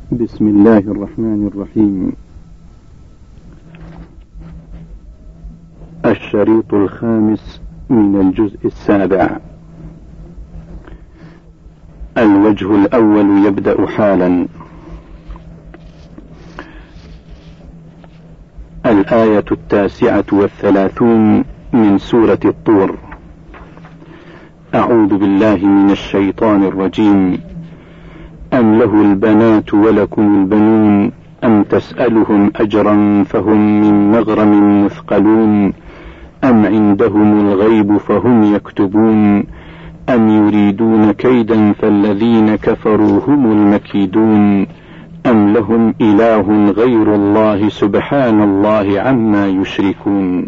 بسم الله الرحمن الرحيم. الشريط الخامس من الجزء السابع. الوجه الأول يبدأ حالا. الآية 39 من سورة الطور. أعوذ بالله من الشيطان الرجيم. أم له البنات ولكم البنون أم تسألهم أجرا فهم من مغرم مثقلون أم عندهم الغيب فهم يكتبون أم يريدون كيدا فالذين كفروا هم المكيدون أم لهم إله غير الله سبحان الله عما يشركون.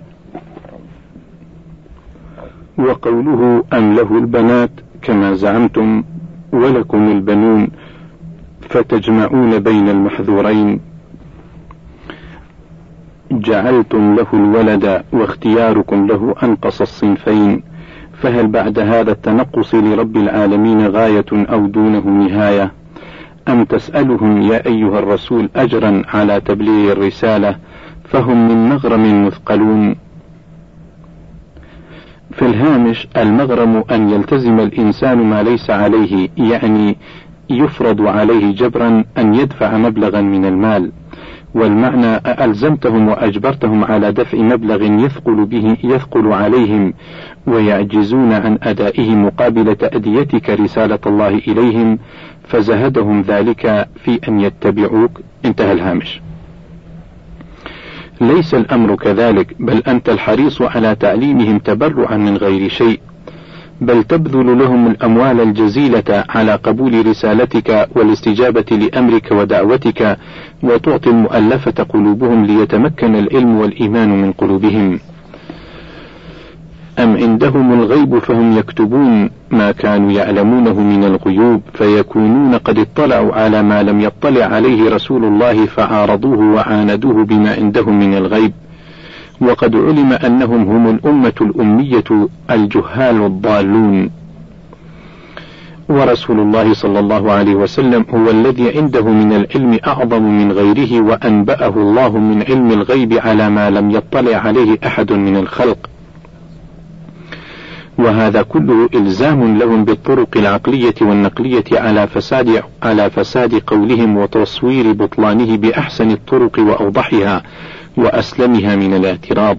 وقوله أم له البنات كما زعمتم ولكم البنون فتجمعون بين المحذورين، جعلتم له الولد واختياركم له أنقص الصنفين، فهل بعد هذا التنقص لرب العالمين غاية أو دونه نهاية؟ أم تسألهم يا أيها الرسول أجرا على تبليغ الرسالة فهم من مغرم مثقلون. في الهامش المغرم أن يلتزم الإنسان ما ليس عليه، يعني يفرض عليه جبرا أن يدفع مبلغا من المال، والمعنى ألزمتهم وأجبرتهم على دفع مبلغ يثقل عليهم ويعجزون عن أدائه مقابل تأديتك رسالة الله إليهم، فزهدهم ذلك في أن يتبعوك. انتهى الهامش. ليس الأمر كذلك، بل أنت الحريص على تعليمهم تبرعا من غير شيء، بل تبذل لهم الأموال الجزيلة على قبول رسالتك والاستجابة لأمرك ودعوتك، وتعطي المؤلفة قلوبهم ليتمكن العلم والإيمان من قلوبهم. أم عندهم الغيب فهم يكتبون ما كانوا يعلمونه من الغيوب، فيكونون قد اطلعوا على ما لم يطلع عليه رسول الله فعارضوه وعاندوه بما عندهم من الغيب، وقد علم أنهم هم الأمة الأمية الجهال الضالون، ورسول الله صلى الله عليه وسلم هو الذي عنده من العلم أعظم من غيره، وأنبأه الله من علم الغيب على ما لم يطلع عليه أحد من الخلق، وهذا كله إلزام لهم بالطرق العقلية والنقلية على فساد قولهم وتصوير بطلانه بأحسن الطرق وأوضحها وأسلمها من الاعتراض.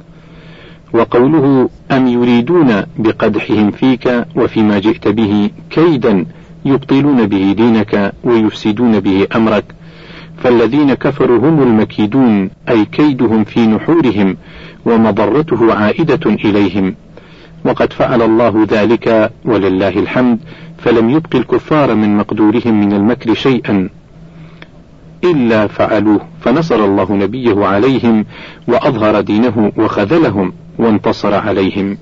وقوله أم يريدون بقدحهم فيك وفيما جئت به كيدا يبطلون به دينك ويفسدون به أمرك، فالذين كفروا هم المكيدون، أي كيدهم في نحورهم ومضرته عائدة إليهم، وقد فعل الله ذلك ولله الحمد، فلم يبق الكفار من مقدورهم من المكر شيئا إلا فعلوه، فنصر الله نبيه عليهم وأظهر دينه وخذلهم وانتصر عليهم.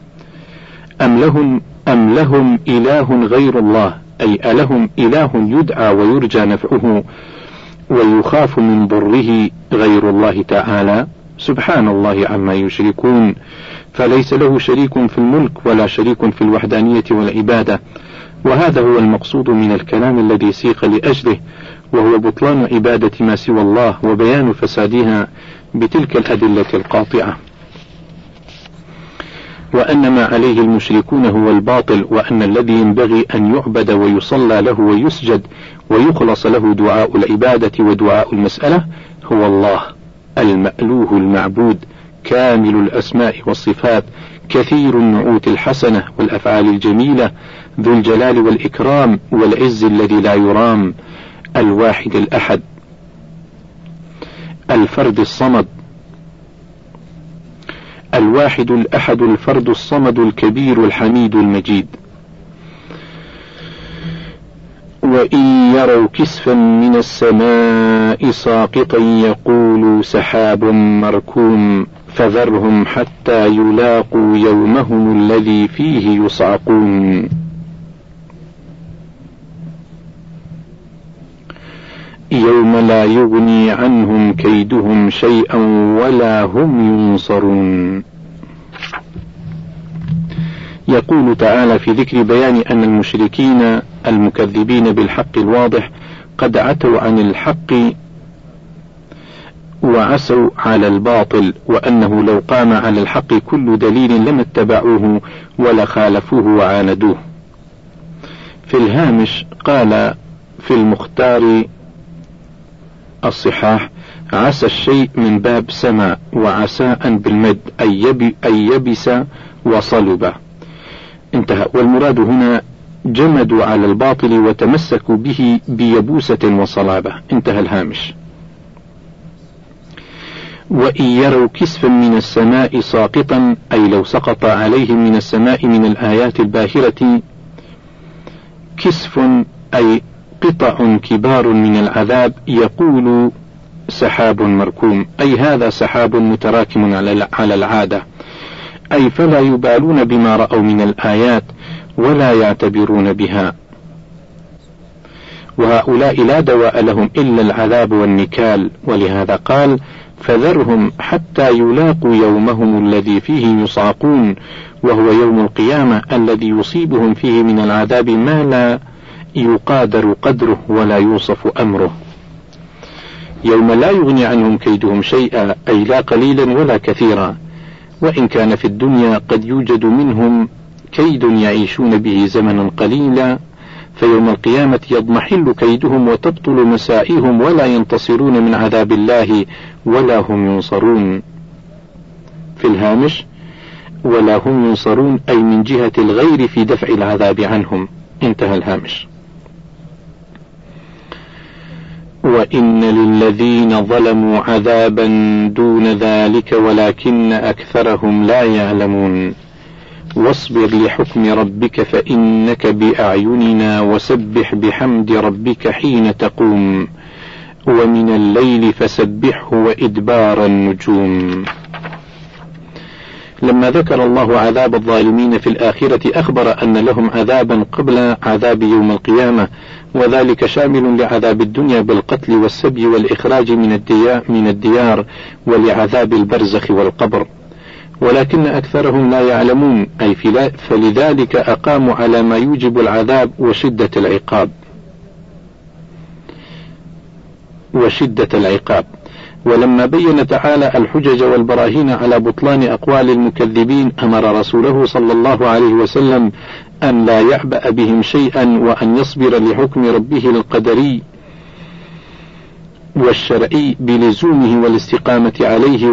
أم لهم إله غير الله، أي ألهم إله يدعى ويرجى نفعه ويخاف من ضره غير الله تعالى سبحان الله عما يشركون، فليس له شريك في الملك ولا شريك في الوحدانية والعبادة، وهذا هو المقصود من الكلام الذي سيق لأجله، وهو بطلان عبادة ما سوى الله وبيان فسادها بتلك الأدلة القاطعة، وأن ما عليه المشركون هو الباطل، وأن الذي ينبغي أن يعبد ويصلى له ويسجد ويخلص له دعاء العبادة ودعاء المسألة هو الله المألوه المعبود، كامل الأسماء والصفات، كثير النعوت الحسنة والأفعال الجميلة، ذو الجلال والإكرام والعز الذي لا يرام، الواحد الأحد، الفرد الصمد، الواحد الأحد الفرد الصمد الكبير الحميد المجيد. وإن يروا كسفا من السماء ساقطا يقولوا سحاب مركوم فذرهم حتى يلاقوا يومهم الذي فيه يصعقون. يوم لا يغني عنهم كيدهم شيئا ولا هم ينصرون. يقول تعالى في ذكر بيان أن المشركين المكذبين بالحق الواضح قد عتوا عن الحق وعسوا على الباطل، وأنه لو قام على الحق كل دليل لما اتبعوه ولا خالفوه وعاندوه. في الهامش قال في المختار الصحاح: عسى الشيء من باب سما، وعساء بالمد أي يبس وصلب. انتهى. والمراد هنا جمدوا على الباطل وتمسكوا به بيبوسة وصلابة. انتهى الهامش. وإن يروا كسفا من السماء ساقطا، أي لو سقط عليهم من السماء من الآيات الباهرة كسف أي قطع كبار من العذاب، يقول سحاب مركوم، أي هذا سحاب متراكم على العادة، أي فلا يبالون بما رأوا من الآيات ولا يعتبرون بها. وهؤلاء لا دواء لهم إلا العذاب والنكال، ولهذا قال: فذرهم حتى يلاقوا يومهم الذي فيه يصعقون، وهو يوم القيامة الذي يصيبهم فيه من العذاب ما لا يقادر قدره ولا يوصف أمره، يوم لا يغني عنهم كيدهم شيئا، أي لا قليلا ولا كثيرا، وإن كان في الدنيا قد يوجد منهم كيد يعيشون به زمنا قليلا، فيوم القيامة يضمحل كيدهم وتبطل مسائهم ولا ينتصرون من عذاب الله ولا هم ينصرون. في الهامش: ولا هم ينصرون، أي من جهة الغير في دفع العذاب عنهم. انتهى الهامش. وإن للذين ظلموا عذابا دون ذلك ولكن أكثرهم لا يعلمون. واصبر لحكم ربك فإنك بأعيننا وسبح بحمد ربك حين تقوم ومن الليل فسبحه وإدبار النجوم. لما ذكر الله عذاب الظالمين في الآخرة أخبر أن لهم عذابا قبل عذاب يوم القيامة، وذلك شامل لعذاب الدنيا بالقتل والسبي والإخراج من الديار ولعذاب البرزخ والقبر، ولكن أكثرهم لا يعلمون، أي فلذلك أقاموا على ما يوجب العذاب وشدة العقاب. ولما بين تعالى الحجج والبراهين على بطلان أقوال المكذبين أمر رسوله صلى الله عليه وسلم أن لا يعبأ بهم شيئا، وأن يصبر لحكم ربه القدري والشرعي بلزومه والاستقامة عليه،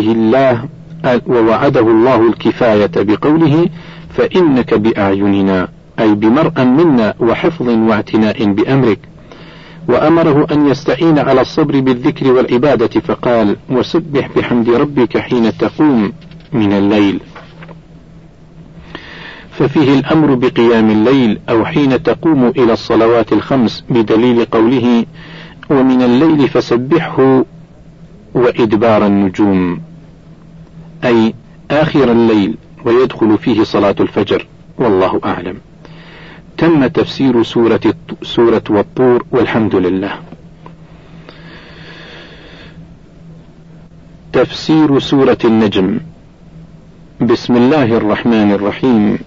ووعده الله الكفاية بقوله: فإنك بأعيننا، أي بمرأ منا وحفظ واعتناء بأمرك. وأمره أن يستعين على الصبر بالذكر والعبادة، فقال: وسبح بحمد ربك حين تقوم من الليل، ففيه الأمر بقيام الليل أو حين تقوم إلى الصلوات الخمس، بدليل قوله: ومن الليل فسبحه وإدبار النجوم، أي آخر الليل، ويدخل فيه صلاة الفجر، والله أعلم. تم تفسير سورة والطور، والحمد لله. تفسير سورة النجم. بسم الله الرحمن الرحيم.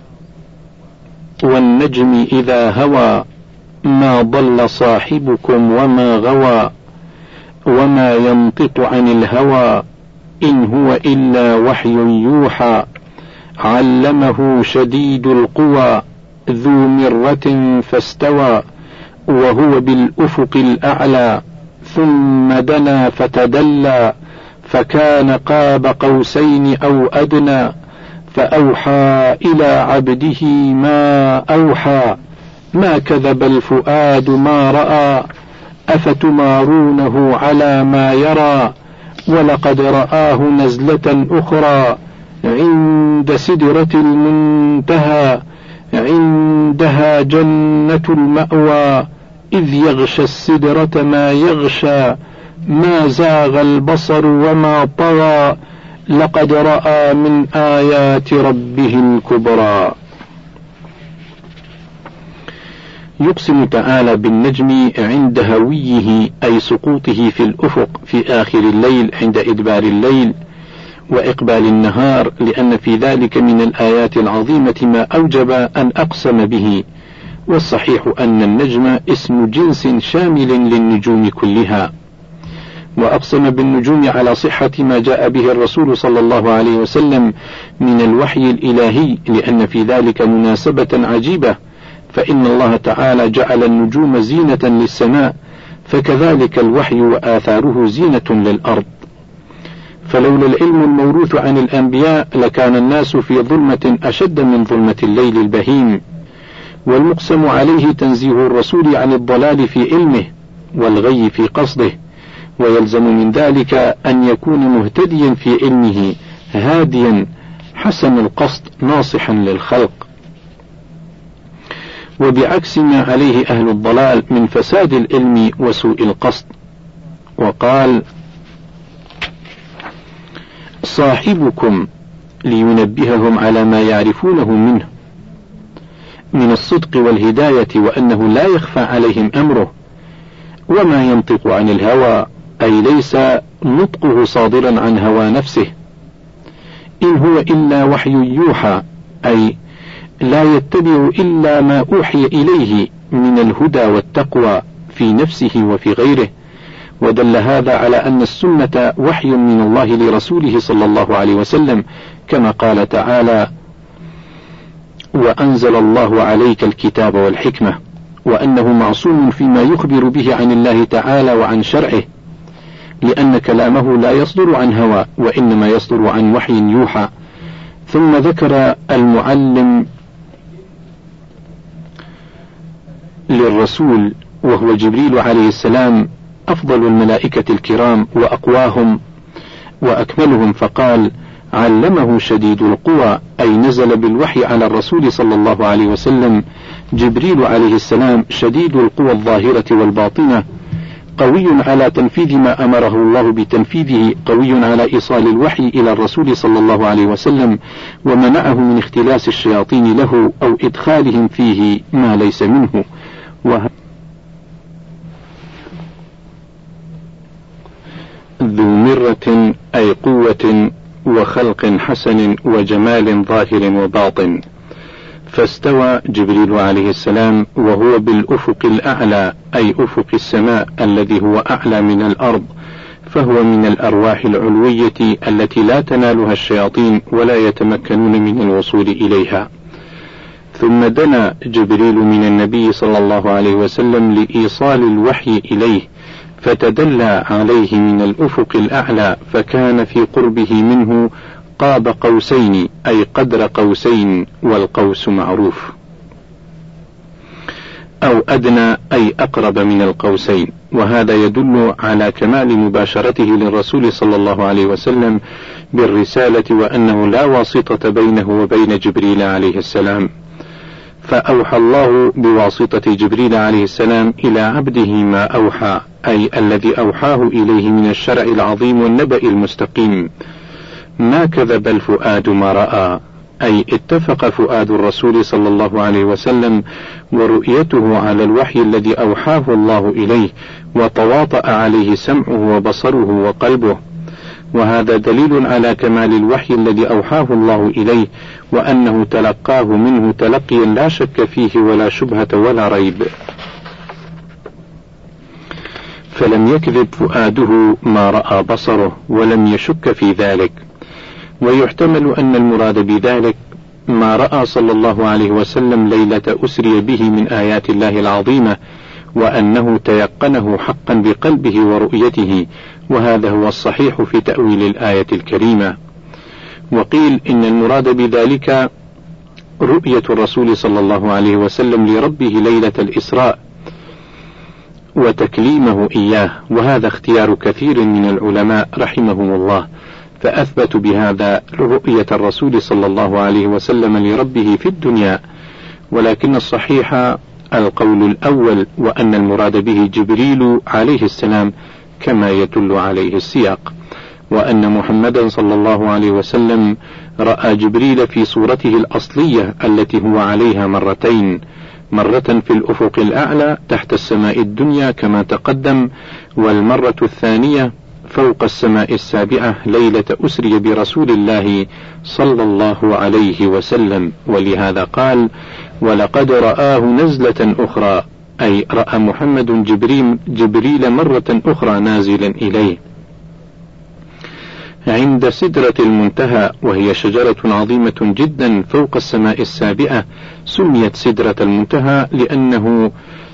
والنجم إذا هوى ما ضل صاحبكم وما غوى وما ينطق عن الهوى إن هو إلا وحي يوحى علمه شديد القوى ذو مرة فاستوى وهو بالأفق الأعلى ثم دنا فتدلى فكان قاب قوسين أو أدنى فأوحى إلى عبده ما أوحى ما كذب الفؤاد ما رأى أفتمارونه على ما يرى ولقد رآه نزلة أخرى عند سدرة المنتهى عندها جنة المأوى إذ يغشى السدرة ما يغشى ما زاغ البصر وما طغى لقد رأى من آيات ربه الكبرى. يقسم تعالى بالنجم عند هويه أي سقوطه في الأفق في آخر الليل عند إدبار الليل وإقبال النهار، لأن في ذلك من الآيات العظيمة ما أوجب أن أقسم به، والصحيح أن النجم اسم جنس شامل للنجوم كلها. وأقسم بالنجوم على صحة ما جاء به الرسول صلى الله عليه وسلم من الوحي الإلهي، لأن في ذلك مناسبة عجيبة، فإن الله تعالى جعل النجوم زينة للسماء، فكذلك الوحي وآثاره زينة للأرض. فلولا العلم الموروث عن الأنبياء لكان الناس في ظلمة أشد من ظلمة الليل البهيم. والمقسم عليه تنزيه الرسول عن الضلال في علمه والغي في قصده، ويلزم من ذلك أن يكون مهتديا في علمه هاديا حسن القصد ناصحا للخلق، وبعكس ما عليه أهل الضلال من فساد العلم وسوء القصد. وقال: صاحبكم لينبههم على ما يعرفونه منه من الصدق والهداية، وأنه لا يخفى عليهم أمره، وما ينطق عن الهوى، أي ليس نطقه صادرا عن هوى نفسه، إن هو إلا وحي يوحى، أي لا يتبع إلا ما أوحي إليه من الهدى والتقوى في نفسه وفي غيره. ودل هذا على أن السنة وحي من الله لرسوله صلى الله عليه وسلم، كما قال تعالى: وأنزل الله عليك الكتاب والحكمة، وأنه معصوم فيما يخبر به عن الله تعالى وعن شرعه، لأن كلامه لا يصدر عن هوى، وإنما يصدر عن وحي يوحى. ثم ذكر المعلم للرسول وهو جبريل عليه السلام أفضل الملائكة الكرام وأقواهم وأكملهم، فقال: علمه شديد القوى، أي نزل بالوحي على الرسول صلى الله عليه وسلم جبريل عليه السلام شديد القوى الظاهرة والباطنة، قوي على تنفيذ ما أمره الله بتنفيذه، قوي على إيصال الوحي إلى الرسول صلى الله عليه وسلم، ومنعه من اختلاس الشياطين له أو إدخالهم فيه ما ليس منه. ذو مرة، أي قوة وخلق حسن وجمال ظاهر وباطن. فاستوى جبريل عليه السلام وهو بالأفق الأعلى، أي أفق السماء الذي هو أعلى من الأرض، فهو من الأرواح العلوية التي لا تنالها الشياطين ولا يتمكنون من الوصول إليها. ثم دنا جبريل من النبي صلى الله عليه وسلم لإيصال الوحي إليه، فتدلى عليه من الأفق الأعلى، فكان في قربه منه قاب قوسين، أي قدر قوسين، والقوس معروف، أو أدنى، أي أقرب من القوسين. وهذا يدل على كمال مباشرته للرسول صلى الله عليه وسلم بالرسالة، وأنه لا واسطة بينه وبين جبريل عليه السلام. فأوحى الله بواسطة جبريل عليه السلام إلى عبده ما أوحى، أي الذي أوحاه إليه من الشرع العظيم والنبأ المستقيم. ما كذب الفؤاد ما رأى، أي اتفق فؤاد الرسول صلى الله عليه وسلم ورؤيته على الوحي الذي أوحاه الله إليه، وتواطأ عليه سمعه وبصره وقلبه. وهذا دليل على كمال الوحي الذي أوحاه الله إليه، وأنه تلقاه منه تلقيا لا شك فيه ولا شبهة ولا ريب. فلم يكذب فؤاده ما رأى بصره، ولم يشك في ذلك. ويحتمل أن المراد بذلك ما رأى صلى الله عليه وسلم ليلة أسري به من آيات الله العظيمة، وأنه تيقنه حقا بقلبه ورؤيته، وهذا هو الصحيح في تأويل الآية الكريمة. وقيل إن المراد بذلك رؤية الرسول صلى الله عليه وسلم لربه ليلة الإسراء وتكليمه إياه، وهذا اختيار كثير من العلماء رحمهم الله، فأثبتوا بهذا رؤية الرسول صلى الله عليه وسلم لربه في الدنيا. ولكن الصحيح القول الأول، وأن المراد به جبريل عليه السلام كما يدل عليه السياق، وأن محمدا صلى الله عليه وسلم رأى جبريل في صورته الأصلية التي هو عليها مرتين، مرة في الأفق الأعلى تحت السماء الدنيا كما تقدم، والمرة الثانية فوق السماء السابعة ليلة أسري برسول الله صلى الله عليه وسلم. ولهذا قال: ولقد رآه نزلة أخرى، أي رأى محمد جبريل مرة أخرى نازلا إليه عند سدرة المنتهى، وهي شجرة عظيمة جدا فوق السماء السابعة، سميت سدرة المنتهى لأنه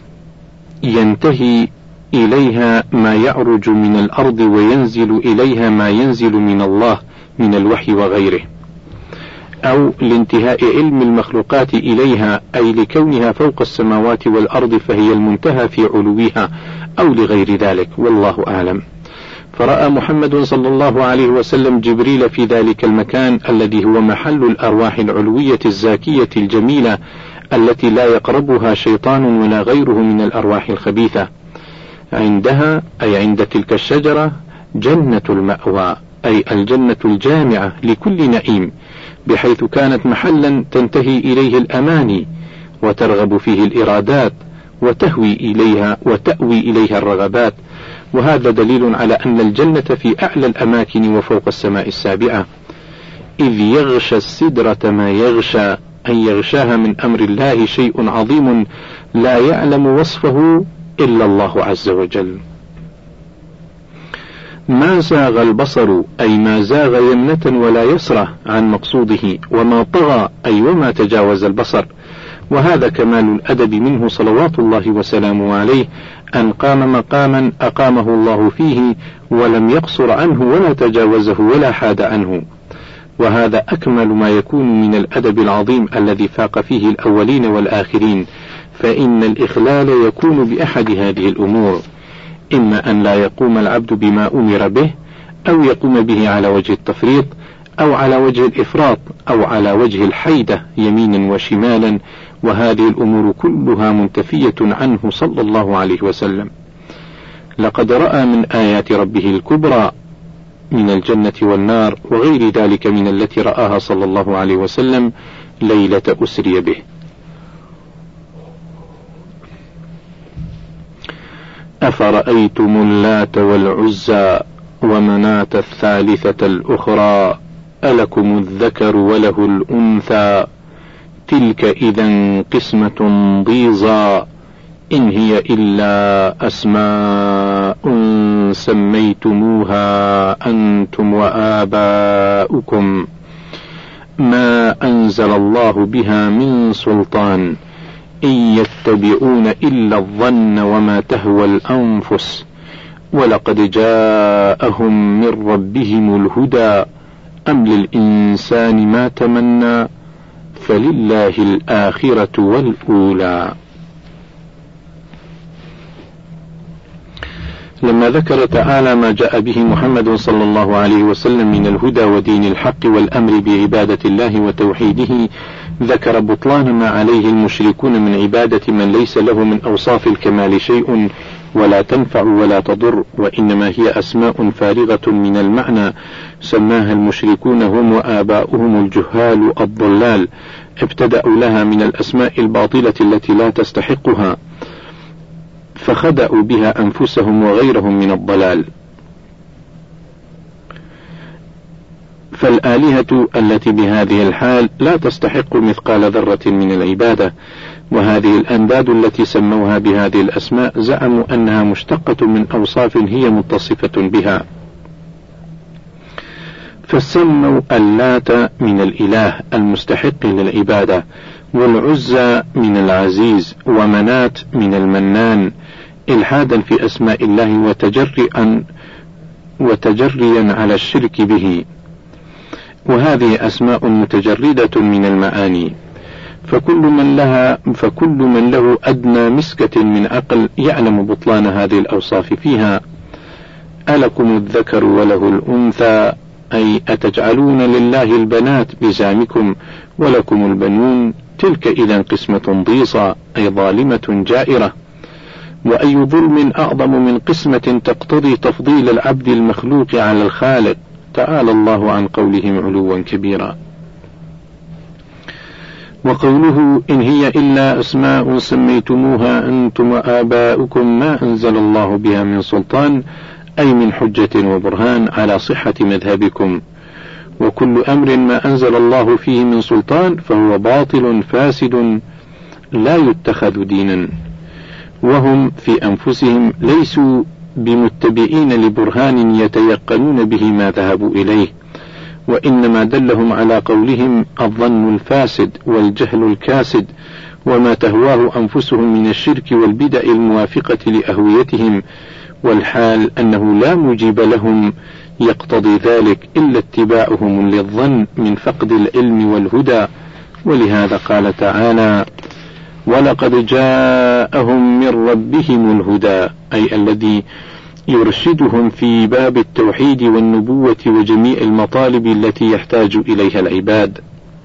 ينتهي إليها ما يعرج من الأرض وينزل إليها ما ينزل من الله من الوحي وغيره، أو لانتهاء علم المخلوقات إليها، أي لكونها فوق السماوات والأرض فهي المنتهى في علوها، أو لغير ذلك، والله أعلم. فرأى محمد صلى الله عليه وسلم جبريل في ذلك المكان الذي هو محل الأرواح العلوية الزاكية الجميلة التي لا يقربها شيطان ولا غيره من الأرواح الخبيثة. عندها، أي عند تلك الشجرة، جنة المأوى، أي الجنة الجامعة لكل نعيم، بحيث كانت محلا تنتهي إليه الأماني وترغب فيه الإرادات وتأوي إليها الرغبات. وهذا دليل على أن الجنة في أعلى الأماكن وفوق السماء السابعة، إذ يغشى السدرة ما يغشى، أن يغشاها من أمر الله شيء عظيم لا يعلم وصفه إلا الله عز وجل. ما زاغ البصر، أي ما زاغ يمنة ولا يسرة عن مقصوده، وما طغى، أي وما تجاوز البصر. وهذا كمال الأدب منه صلوات الله وسلامه عليه، أن قام مقاما أقامه الله فيه ولم يقصر عنه ولا تجاوزه ولا حاد عنه. وهذا أكمل ما يكون من الأدب العظيم الذي فاق فيه الأولين والآخرين، فإن الإخلال يكون بأحد هذه الأمور: إما أن لا يقوم العبد بما أمر به، أو يقوم به على وجه التفريط، أو على وجه الإفراط، أو على وجه الحيدة يمينا وشمالا، وهذه الأمور كلها منتفية عنه صلى الله عليه وسلم. لقد رأى من آيات ربه الكبرى من الجنة والنار وغير ذلك من التي رآها صلى الله عليه وسلم ليلة أسري به. أفرأيتم اللات والعزى ومناة الثالثة الأخرى ألكم الذكر وله الأنثى تلك إذا قسمة ضيزى إن هي إلا أسماء سميتموها أنتم وآباؤكم ما أنزل الله بها من سلطان إن يتبعون إلا الظن وما تهوى الأنفس ولقد جاءهم من ربهم الهدى أم للإنسان ما تمنى فلله الآخرة والأولى. لما ذكر تعالى ما جاء به محمد صلى الله عليه وسلم من الهدى ودين الحق والأمر بعبادة الله وتوحيده، ذكر بطلان ما عليه المشركون من عبادة من ليس له من أوصاف الكمال شيء ولا تنفع ولا تضر، وإنما هي أسماء فارغة من المعنى سماها المشركون هم وآباؤهم الجهال الضلال، ابتدأوا لها من الأسماء الباطلة التي لا تستحقها، فخدعوا بها أنفسهم وغيرهم من الضلال. فالآلهة التي بهذه الحال لا تستحق مثقال ذرة من العبادة، وهذه الأنداد التي سموها بهذه الأسماء زعموا أنها مشتقة من أوصاف هي متصفة بها، فسموا اللات من الإله المستحق للعبادة، والعزى من العزيز، ومنات من المنان، إلحادا في أسماء الله وتجريا على الشرك به. وهذه أسماء متجردة من المعاني، فكل من له أدنى مسكة من عقل يعلم بطلان هذه الأوصاف فيها. ألكم الذكر وله الأنثى، أي أتجعلون لله البنات بزعمكم ولكم البنون، تلك إذا قسمة ضيصى، أي ظالمة جائرة. وأي ظلم أعظم من قسمة تقتضي تفضيل العبد المخلوق على الخالق، تعالى الله عن قولهم علوا كبيرا. وقوله إن هي إلا أسماء سميتموها أنتم وآباؤكم ما أنزل الله بها من سلطان، أي من حجة وبرهان على صحة مذهبكم. وكل أمر ما أنزل الله فيه من سلطان فهو باطل فاسد لا يتخذ دينا، وهم في أنفسهم ليسوا بمتبعين لبرهان يتيقنون به ما ذهبوا إليه، وإنما دلهم على قولهم الظن الفاسد والجهل الكاسد وما تهواه أنفسهم من الشرك والبدع الموافقة لأهويتهم، والحال أنه لا مجيب لهم يقتضي ذلك إلا اتباعهم للظن من فقد العلم والهدى. ولهذا قال تعالى: ولقد جاءهم من ربهم الهدى، أي الذي يرشدهم في باب التوحيد والنبوة وجميع المطالب التي يحتاج إليها العباد،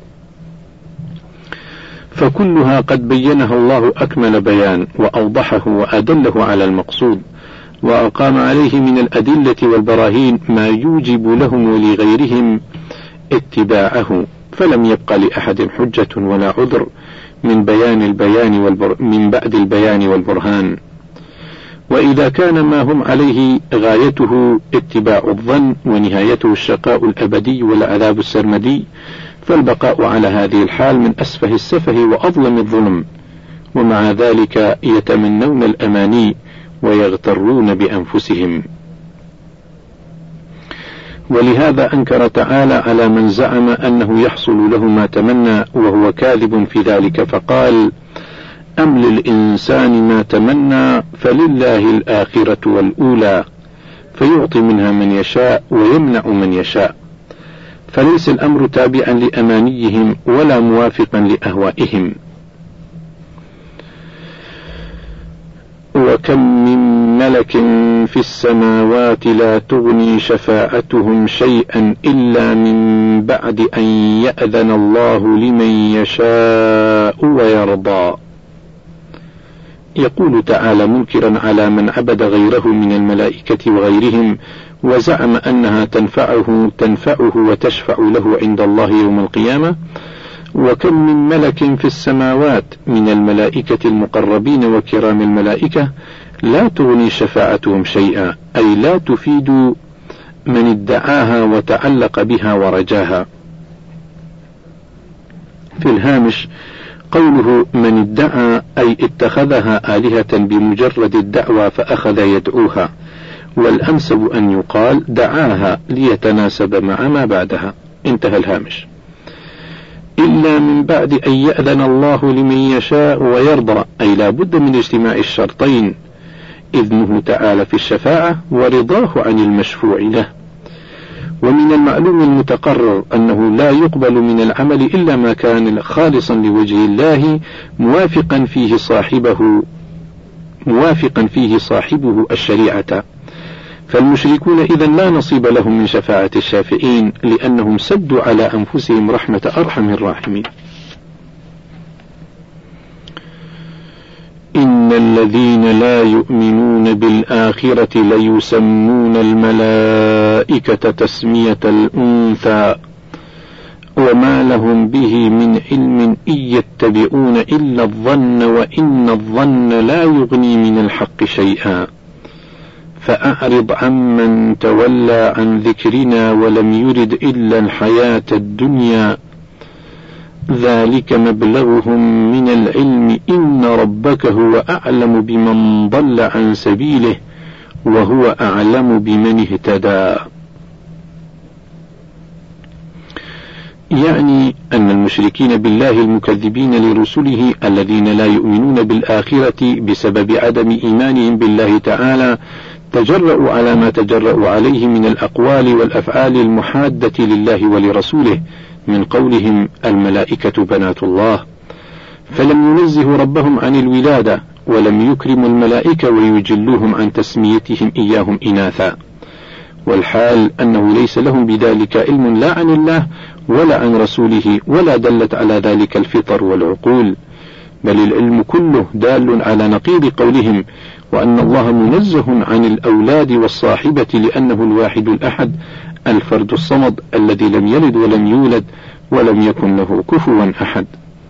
فكلها قد بينها الله أكمل بيان وأوضحه وأدله على المقصود، وأقام عليه من الأدلة والبراهين ما يوجب لهم ولغيرهم اتباعه، فلم يبق لأحد حجة ولا عذر من بعد البيان والبرهان. وإذا كان ما هم عليه غايته اتباع الظن ونهايته الشقاء الأبدي والعذاب السرمدي، فالبقاء على هذه الحال من أسفه السفه وأظلم الظلم، ومع ذلك يتمنون الأماني ويغترون بأنفسهم. ولهذا أنكر تعالى على من زعم أنه يحصل له ما تمنى وهو كاذب في ذلك، فقال: أم للإنسان ما تمنى فلله الآخرة والأولى فيعطي منها من يشاء ويمنع من يشاء، فليس الأمر تابعا لأمانيهم ولا موافقا لأهوائهم. وكم من ملك في السماوات لا تغني شفاعتهم شيئا إلا من بعد أن يأذن الله لمن يشاء ويرضى. يقول تعالى منكرا على من عبد غيره من الملائكة وغيرهم وزعم أنها تنفعه وتشفع له عند الله يوم القيامة: وكم من ملك في السماوات من الملائكة المقربين وكرام الملائكة لا تغني شفاعتهم شيئا، أي لا تفيد من ادعاها وتعلق بها ورجاها. في الهامش قوله من ادعى أي اتخذها آلهة بمجرد الدعوى فأخذ يدعوها، والأنسب أن يقال دعاها ليتناسب مع ما بعدها. انتهى الهامش. إلا من بعد أن يأذن الله لمن يشاء ويرضى، أي لا بد من اجتماع الشرطين: إذنه تعالى في الشفاعة ورضاه عن المشفوع له. ومن المعلوم المتقرر أنه لا يقبل من العمل إلا ما كان خالصا لوجه الله موافقا فيه صاحبه الشريعة، فالمشركون إذن لا نصيب لهم من شفاعة الشافعين لأنهم سدوا على أنفسهم رحمة أرحم الراحمين. إن الذين لا يؤمنون بالآخرة ليسمون الملائكة تسمية الأنثى وما لهم به من علم إن يتبعون إلا الظن وإن الظن لا يغني من الحق شيئا فأعرض عمن تولى عن ذكرنا ولم يرد إلا الحياة الدنيا ذلك مبلغهم من العلم إن ربك هو أعلم بمن ضل عن سبيله وهو أعلم بمن اهتدى. يعني أن المشركين بالله المكذبين لرسله الذين لا يؤمنون بالآخرة بسبب عدم إيمانهم بالله تعالى تجرؤوا على ما تجرؤوا عليه من الأقوال والأفعال المحادة لله ولرسوله من قولهم الملائكة بنات الله، فلم ينزه ربهم عن الولادة ولم يكرموا الملائكة ويجلوهم عن تسميتهم إياهم إناثا، والحال أنه ليس لهم بذلك علم لا عن الله ولا عن رسوله ولا دلت على ذلك الفطر والعقول، بل العلم كله دال على نقيض قولهم وأن الله منزه عن الأولاد والصاحبة لأنه الواحد الأحد الفرد الصمد الذي لم يلد ولم يولد ولم يكن له كفوا أحد.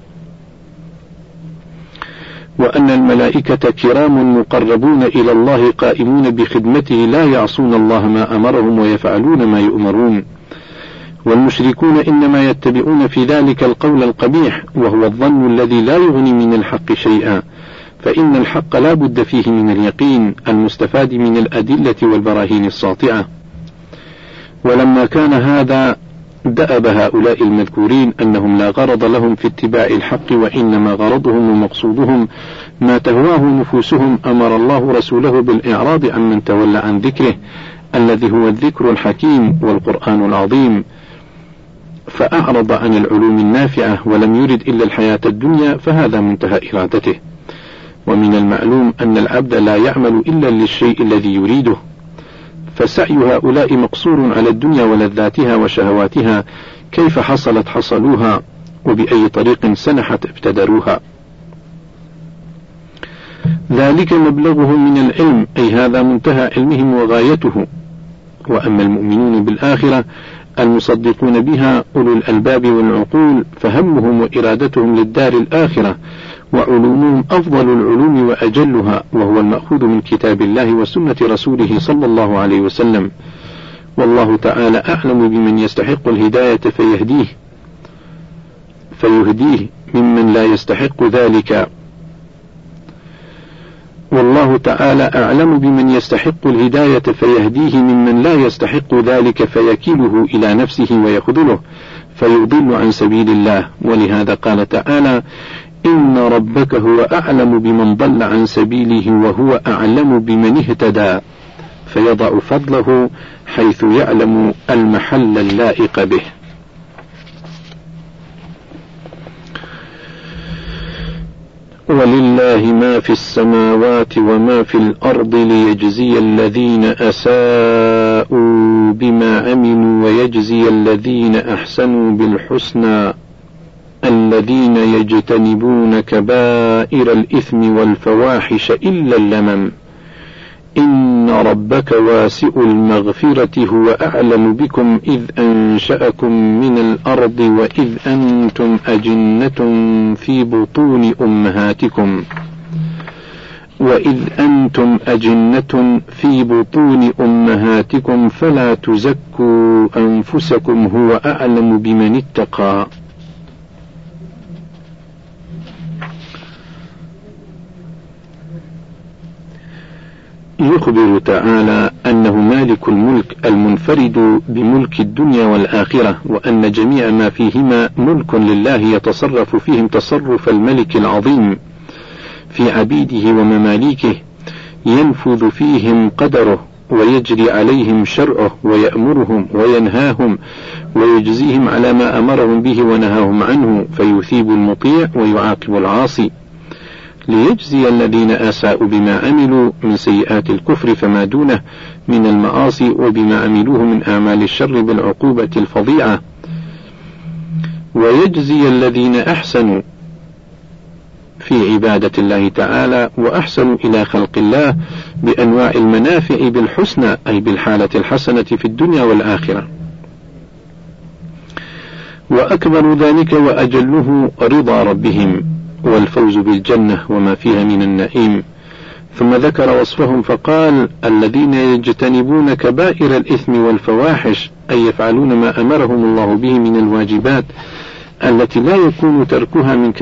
وأن الملائكة كرام مقربون إلى الله قائمون بخدمته لا يعصون الله ما أمرهم ويفعلون ما يؤمرون. والمشركون إنما يتبعون في ذلك القول القبيح، وهو الظن الذي لا يغني من الحق شيئا، فإن الحق لا بد فيه من اليقين المستفاد من الأدلة والبراهين الساطعة. ولما كان هذا دأب هؤلاء المذكورين أنهم لا غرض لهم في اتباع الحق، وإنما غرضهم ومقصودهم ما تهواه نفوسهم، أمر الله رسوله بالإعراض عن من تولى عن ذكره الذي هو الذكر الحكيم والقرآن العظيم، فأعرض عن العلوم النافعة ولم يرد إلا الحياة الدنيا، فهذا منتهى إرادته. ومن المعلوم أن العبد لا يعمل إلا للشيء الذي يريده، فسعي هؤلاء مقصور على الدنيا ولذاتها وشهواتها، كيف حصلت حصلوها، وبأي طريق سنحت ابتدروها. ذلك مبلغهم من العلم، أي هذا منتهى علمهم وغايته. وأما المؤمنون بالآخرة المصدقون بها أولو الألباب والعقول، فهمهم وإرادتهم للدار الآخرة، وعلومهم أفضل العلوم وأجلها، وهو المأخوذ من كتاب الله وسنة رسوله صلى الله عليه وسلم. والله تعالى أعلم بمن يستحق الهداية فيهديه ممن لا يستحق ذلك. والله تعالى أعلم بمن يستحق الهداية فيهديه ممن لا يستحق ذلك فيكيله إلى نفسه ويخذله فيضل عن سبيل الله. ولهذا قال تعالى: إن ربك هو أعلم بمن ضل عن سبيله وهو أعلم بمن اهتدى، فيضع فضله حيث يعلم المحل اللائق به. ولله ما في السماوات وما في الأرض ليجزي الذين أساءوا بما عملوا ويجزي الذين أحسنوا بالحسنى الذين يجتنبون كبائر الإثم والفواحش إلا اللمم إن ربك واسع المغفرة هو أعلم بكم إذ أنشأكم من الأرض وإذ أنتم أجنة في بطون أمهاتكم فلا تزكوا أنفسكم هو أعلم بمن اتقى. يخبر تعالى أنه مالك الملك المنفرد بملك الدنيا والآخرة، وأن جميع ما فيهما ملك لله يتصرف فيهم تصرف الملك العظيم في عبيده ومماليكه، ينفذ فيهم قدره ويجري عليهم شرعه ويأمرهم وينهاهم ويجزيهم على ما أمرهم به ونهاهم عنه، فيثيب المطيع ويعاقب العاصي، ليجزي الذين أساءوا بما عملوا من سيئات الكفر فما دونه من المعاصي وبما عملوه من أعمال الشر بالعقوبة الفظيعة، ويجزي الذين أحسنوا في عبادة الله تعالى وأحسنوا إلى خلق الله بأنواع المنافع بالحسنى، أي بالحالة الحسنة في الدنيا والآخرة. وأكبر ذلك وأجله رضا ربهم والفوز بالجنة وما فيها من النعيم. ثم ذكر وصفهم فقال: الذين يجتنبون كبائر الإثم والفواحش، أي يفعلون ما أمرهم الله به من الواجبات التي لا يكون تركها من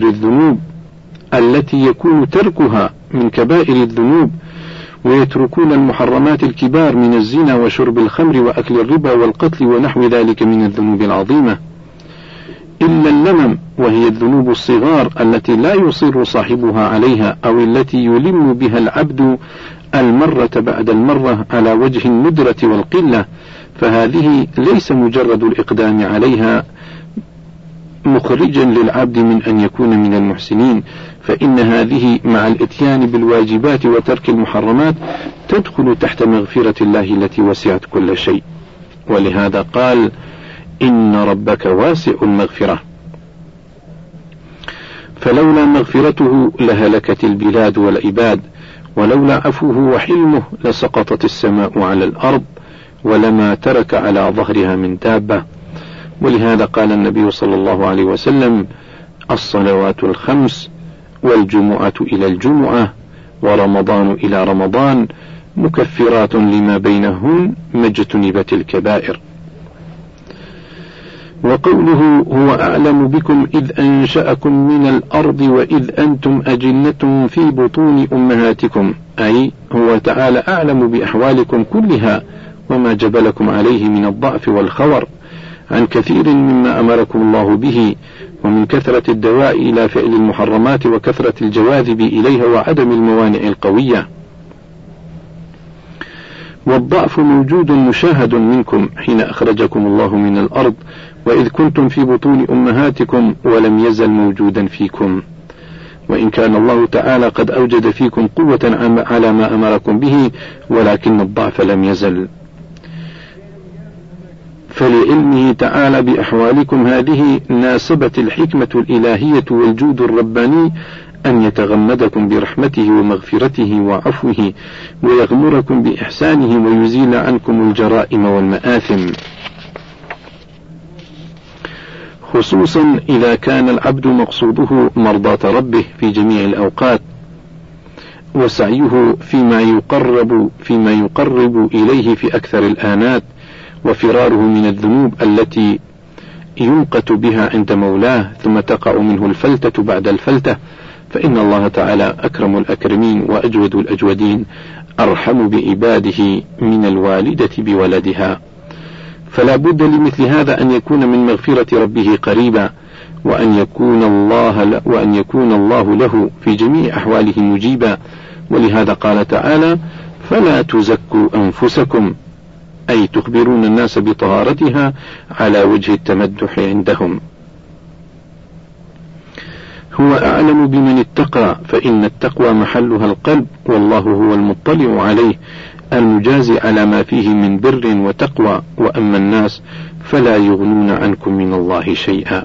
كبائر الذنوب، ويتركون المحرمات الكبار من الزنا وشرب الخمر وأكل الربا والقتل ونحو ذلك من الذنوب العظيمة، إلا اللمم، وهي الذنوب الصغار التي لا يصر صاحبها عليها، أو التي يلم بها العبد المرة بعد المرة على وجه الندرة والقلة، فهذه ليس مجرد الإقدام عليها مخرجا للعبد من أن يكون من المحسنين، فإن هذه مع الإتيان بالواجبات وترك المحرمات تدخل تحت مغفرة الله التي وسعت كل شيء. ولهذا قال: إن ربك واسع المغفرة. فلولا مغفرته لهلكت البلاد والعباد، ولولا عفوه وحلمه لسقطت السماء على الأرض ولما ترك على ظهرها من دابة. ولهذا قال النبي صلى الله عليه وسلم: الصلوات الخمس والجمعة إلى الجمعة ورمضان إلى رمضان مكفرات لما بينهن ما اجتنبت الكبائر. وقوله هو أعلم بكم إذ أنشأكم من الأرض وإذ أنتم أجنة في بطون أمهاتكم، أي هو تعالى أعلم بأحوالكم كلها وما جبلكم عليه من الضعف والخور عن كثير مما أمركم الله به، ومن كثرة الدواء إلى فعل المحرمات وكثرة الجواذب إليها وعدم الموانع القوية. والضعف موجود مشاهد منكم حين أخرجكم الله من الأرض وإذ كنتم في بطون أمهاتكم ولم يزل موجودا فيكم، وإن كان الله تعالى قد أوجد فيكم قوة على ما أمركم به ولكن الضعف لم يزل. فلعلمه تعالى بأحوالكم هذه ناسبت الحكمة الإلهية والجود الرباني أن يتغمدكم برحمته ومغفرته وعفوه ويغمركم بإحسانه ويزيل عنكم الجرائم والمآثم، خصوصا إذا كان العبد مقصوده مرضاة ربه في جميع الأوقات وسعيه فيما يقرب إليه في أكثر الآنات، وفراره من الذنوب التي ينقت بها عند مولاه ثم تقع منه الفلتة بعد الفلتة، فإن الله تعالى أكرم الأكرمين وأجود الأجودين أرحم بعباده من الوالدة بولدها. فلا بد لمثل هذا أن يكون من مغفرة ربه قريبا، وأن يكون الله له في جميع أحواله مجيبا. ولهذا قال تعالى: فلا تزكوا أنفسكم، أي تخبرون الناس بطهارتها على وجه التمدح عندهم. هو أعلم بمن اتقى، فإن التقوى محلها القلب، والله هو المطلع عليه المجازي على ما فيه من بر وتقوى، وأما الناس فلا يغنون عنكم من الله شيئا.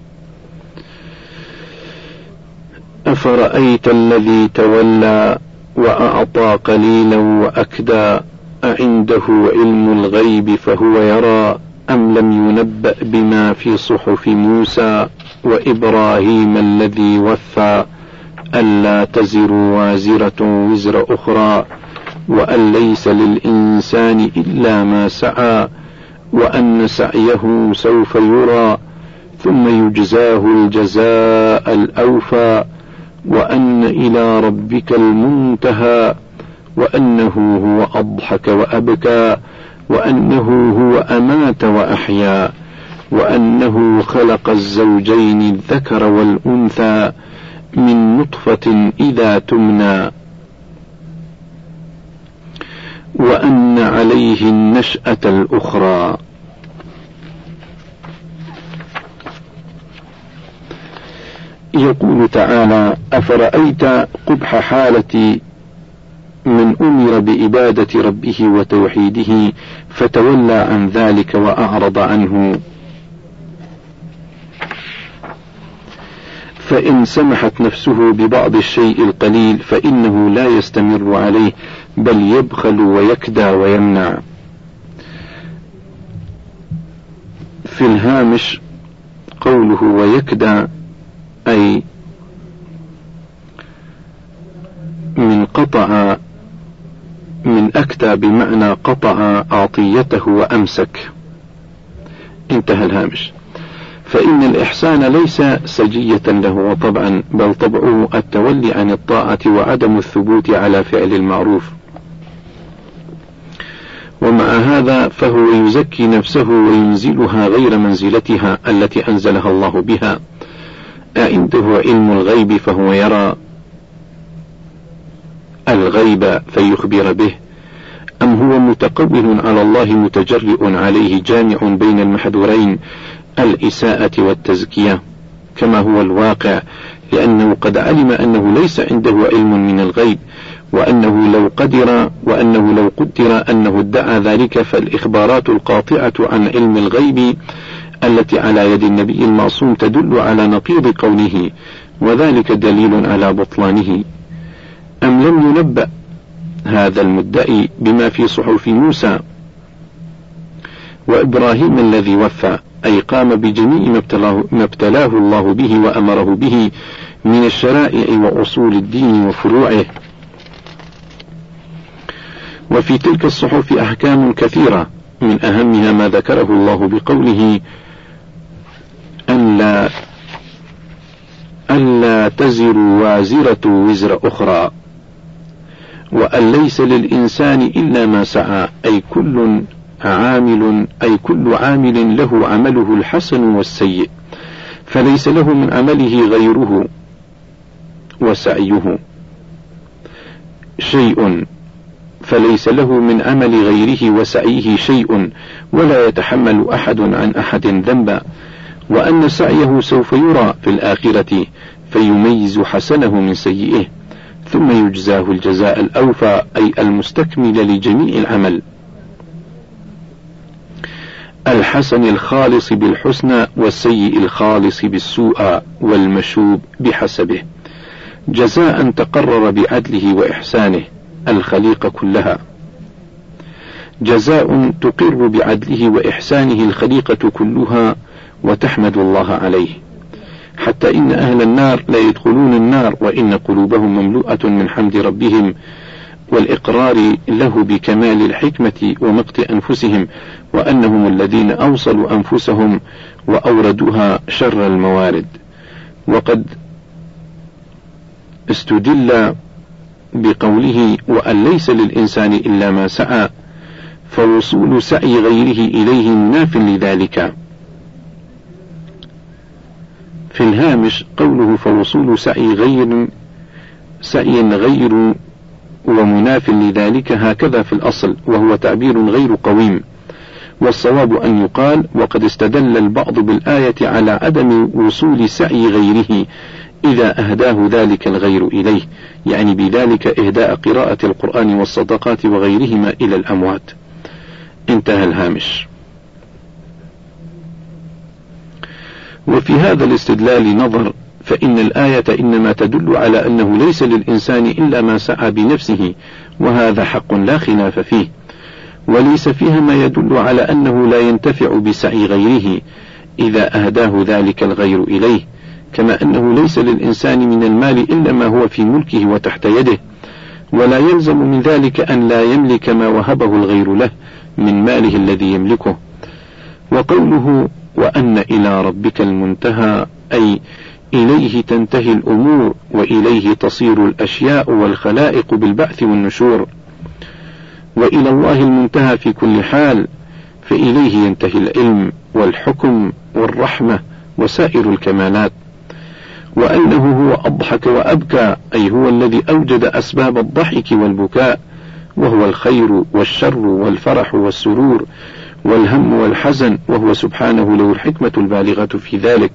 أفرأيت الذي تولى وأعطى قليلا وأكدى أعنده علم الغيب فهو يرى أم لم ينبأ بما في صحف موسى وإبراهيم الذي وفى ألا تزر وازرة وزر أخرى وأن ليس للإنسان إلا ما سعى وأن سعيه سوف يرى ثم يجزاه الجزاء الأوفى وأن إلى ربك المنتهى وأنه هو أضحك وأبكى وأنه هو أمات وأحيا وأنه خلق الزوجين الذكر والأنثى من نطفة إذا تمنى وأن عليه النشأة الأخرى. يقول تعالى: أفرأيت قبح حالة من أمر بإبادة ربه وتوحيده فتولى عن ذلك وأعرض عنه، فإن سمحت نفسه ببعض الشيء القليل فإنه لا يستمر عليه بل يبخل ويكدى ويمنع. في الهامش قوله ويكدى أي من قطع، من أكدى بمعنى قطع عطيته وأمسك. انتهى الهامش. فإن الإحسان ليس سجية له طبعا، بل طبعه التولي عن الطاعة وعدم الثبوت على فعل المعروف. ومع هذا فهو يزكي نفسه وينزلها غير منزلتها التي أنزلها الله بها. أعنده علم الغيب فهو يرى الغيب فيخبر به، أم هو متقوه على الله متجرئ عليه جامع بين المحذورين الإساءة والتزكية كما هو الواقع، لأنه قد علم أنه ليس عنده علم من الغيب، وأنه لو قدر أنه ادعى ذلك فالإخبارات القاطعة عن علم الغيب التي على يد النبي المعصوم تدل على نقيض قوله، وذلك دليل على بطلانه. أم لم ينبأ هذا المدعي بما في صحف موسى وإبراهيم الذي وفى، أي قام بجميع ما ابتلاه الله به وأمره به من الشرائع وأصول الدين وفروعه. وفي تلك الصحف أحكام كثيرة، من أهمها ما ذكره الله بقوله: ألا تزر وازرة وزر أخرى، وأن ليس للإنسان إلا ما سعى، أي كل عامل له عمله الحسن والسيء، فليس له من عمله غيره وسعيه شيء، فليس له من عمل غيره وسعيه شيء، ولا يتحمل أحد عن أحد ذنبا، وأن سعيه سوف يرى في الآخرة فيميز حسنه من سيئه، ثم يجزاه الجزاء الأوفى أي المستكمل لجميع العمل، الحسن الخالص بالحسنى والسيء الخالص بالسوء والمشوب بحسبه، جزاء تقرر بعدله وإحسانه الخليقة كلها، جزاء تقر بعدله وإحسانه الخليقة كلها وتحمد الله عليه، حتى إن أهل النار لا يدخلون النار وإن قلوبهم مملوءة من حمد ربهم والإقرار له بكمال الحكمة ومقت أنفسهم، وأنهم الذين أوصلوا أنفسهم وأوردوها شر الموارد. وقد استدل بقوله وأن ليس للإنسان إلا ما سعى، فوصول سعي غيره إليه مناف لذلك. في الهامش قوله فوصول سعي غير ومناف لذلك هكذا في الأصل، وهو تعبير غير قويم، والصواب أن يقال وقد استدل البعض بالآية على عدم وصول سعي غيره إذا أهداه ذلك الغير إليه، يعني بذلك إهداء قراءة القرآن والصدقات وغيرهما إلى الأموات. انتهى الهامش. وفي هذا الاستدلال نظر، فإن الآية إنما تدل على أنه ليس للإنسان إلا ما سعى بنفسه، وهذا حق لا خلاف فيه، وليس فيها ما يدل على أنه لا ينتفع بسعي غيره إذا أهداه ذلك الغير إليه، كما أنه ليس للإنسان من المال إلا ما هو في ملكه وتحت يده، ولا يلزم من ذلك أن لا يملك ما وهبه الغير له من ماله الذي يملكه. وقوله وأن إلى ربك المنتهى أي إليه تنتهي الأمور وإليه تصير الأشياء والخلائق بالبعث والنشور، وإلى الله المنتهى في كل حال، فإليه ينتهي العلم والحكم والرحمة وسائر الكمالات. وأنه هو أضحك وأبكى أي هو الذي أوجد أسباب الضحك والبكاء، وهو الخير والشر والفرح والسرور والهم والحزن، وهو سبحانه له الحكمة البالغة في ذلك.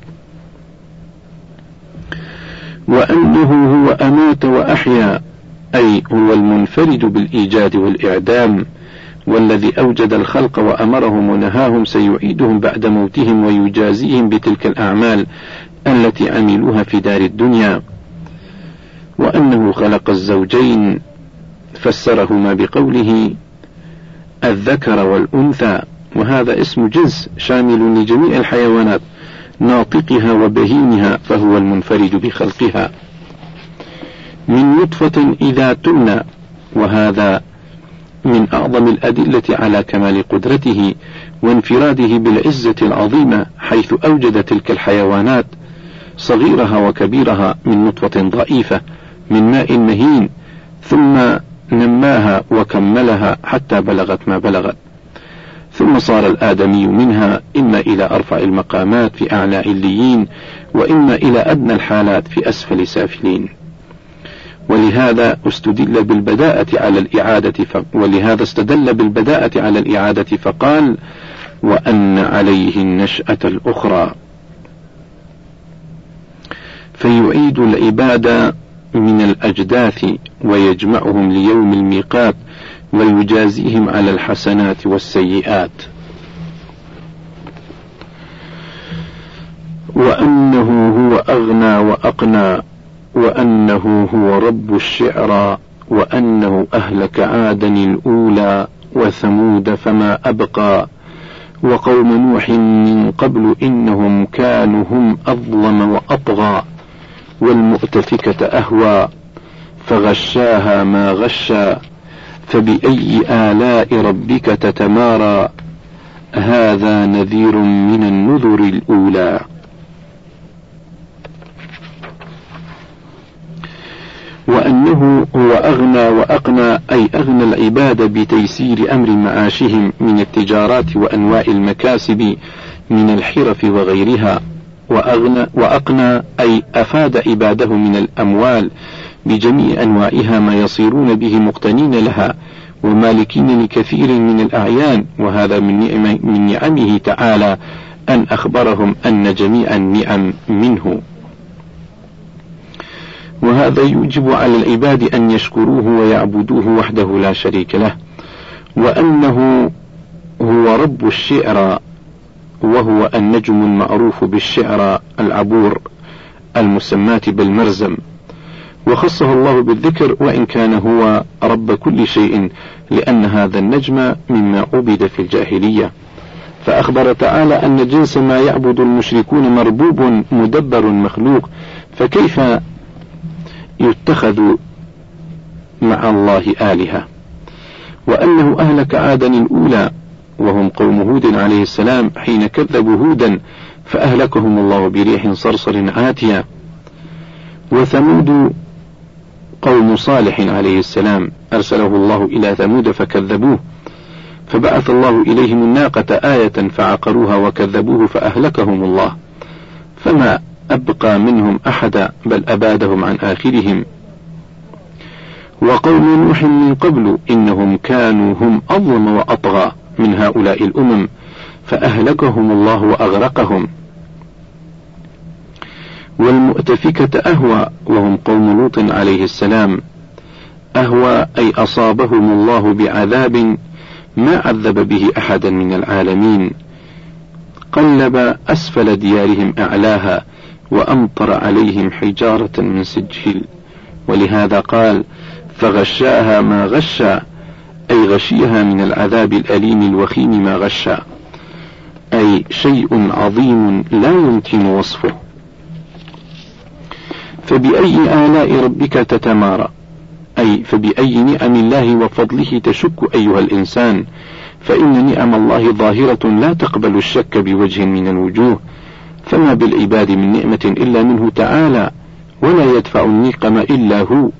وأنه هو أمات وأحيا أي هو المنفرد بالإيجاد والإعدام، والذي أوجد الخلق وأمرهم ونهاهم سيعيدهم بعد موتهم ويجازيهم بتلك الأعمال التي عملوها في دار الدنيا. وأنه خلق الزوجين فسرهما بقوله الذكر والأنثى، وهذا اسم جنس شامل لجميع الحيوانات ناطقها وبهيمها، فهو المنفرد بخلقها من نطفة إذا تمنى، وهذا من أعظم الأدلة على كمال قدرته وانفراده بالعزة العظيمة، حيث أوجد تلك الحيوانات صغيرها وكبيرها من نطفة ضعيفة من ماء مهين، ثم نماها وكملها حتى بلغت ما بلغت، ثم صار الآدمي منها إما إلى أرفع المقامات في أعلى عليين، وإما إلى أدنى الحالات في أسفل سافلين. ولهذا استدل بالبداءة على الإعادة فقال وأن عليه النشأة الأخرى، فيعيد العباد من الأجداث ويجمعهم ليوم الميقات ويجازيهم على الحسنات والسيئات. وأنه هو أغنى وأقنى، وأنه هو رب الشعرى، وأنه أهلك عادا الأولى وثمود فما أبقى، وقوم نوح من قبل إنهم كانوا هم أظلم وأطغى، والمؤتفكة أهوى فغشاها ما غشى، فبأي آلاء ربك تتمارى، هذا نذير من النذر الأولى. وأنه هو أغنى وأقنى، أي أغنى العباد بتيسير أمر معاشهم من التجارات وأنواع المكاسب من الحرف وغيرها، وأقنى أي أفاد عباده من الأموال بجميع أنواعها ما يصيرون به مقتنين لها ومالكين لكثير من الأعيان، وهذا من نعمه تعالى أن أخبرهم أن جميع النعم منه. وهذا يوجب على العباد أن يشكروه ويعبدوه وحده لا شريك له، وأنه هو رب الشعرى، وهو النجم المعروف بالشعرى العبور المسماة بالمرزم، وخصه الله بالذكر وإن كان هو رب كل شيء، لأن هذا النجم مما عبد في الجاهلية. فأخبر تعالى أن جنس ما يعبد المشركون مربوب مدبر مخلوق، فكيف يتخذ مع الله آلهة؟ وأنه أهلك عادا الأولى وهم قوم هود عليه السلام حين كذبوا هودا فأهلكهم الله بريح صرصر عاتية. وثمود قوم صالح عليه السلام أرسله الله إلى ثمود فكذبوه، فبعث الله إليهم الناقة آية فعقروها وكذبوه فأهلكهم الله، فما أبقى منهم أحدا بل أبادهم عن آخرهم. وقوم نوح من قبل إنهم كانوا هم أظلم وأطغى من هؤلاء الأمم فأهلكهم الله وأغرقهم. والمؤتفكة أهوى وهم قوم لوط عليه السلام، أهوى أي أصابهم الله بعذاب ما عذب به أحدا من العالمين، قلب أسفل ديارهم أعلاها وأمطر عليهم حجارة من سجيل، ولهذا قال فغشاها ما غشا، أي غشيها من العذاب الأليم الوخيم ما غشا، أي شيء عظيم لا يمكن وصفه. فبأي آلاء ربك تتمارى، أي فبأي نعم الله وفضله تشك أيها الإنسان، فإن نعم الله ظاهرة لا تقبل الشك بوجه من الوجوه، فما بالعباد من نعمة إلا منه تعالى، ولا يدفع النقم إلا هو.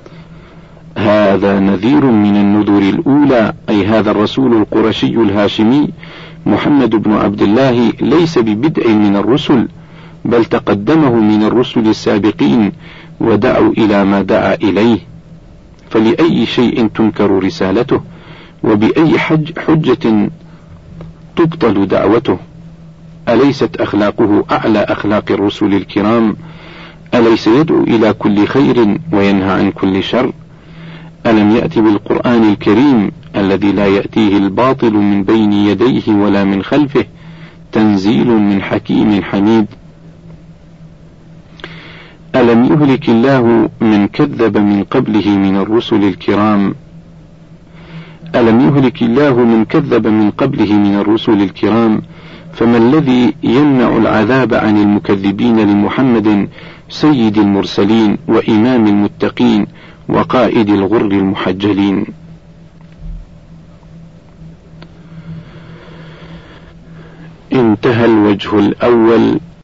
هذا نذير من النذور الأولى، أي هذا الرسول القرشي الهاشمي محمد بن عبد الله ليس ببدء من الرسل، بل تقدمه من الرسل السابقين ودعوا إلى ما دعا إليه، فلأي شيء تنكر رسالته، وبأي حجة تبطل دعوته؟ أليست أخلاقه أعلى أخلاق الرسل الكرام؟ أليس يدعو إلى كل خير وينهى عن كل شر؟ ألم يأتي بالقرآن الكريم الذي لا يأتيه الباطل من بين يديه ولا من خلفه، تنزيل من حكيم حميد؟ ألم يهلك الله من كذب من قبله من الرسل الكرام؟ ألم يهلك الله من كذب من قبله من الرسل الكرام؟ فما الذي يمنع العذاب عن المكذبين لمحمد سيد المرسلين وإمام المتقين وقائد الغر المحجلين؟ انتهى الوجه الأول.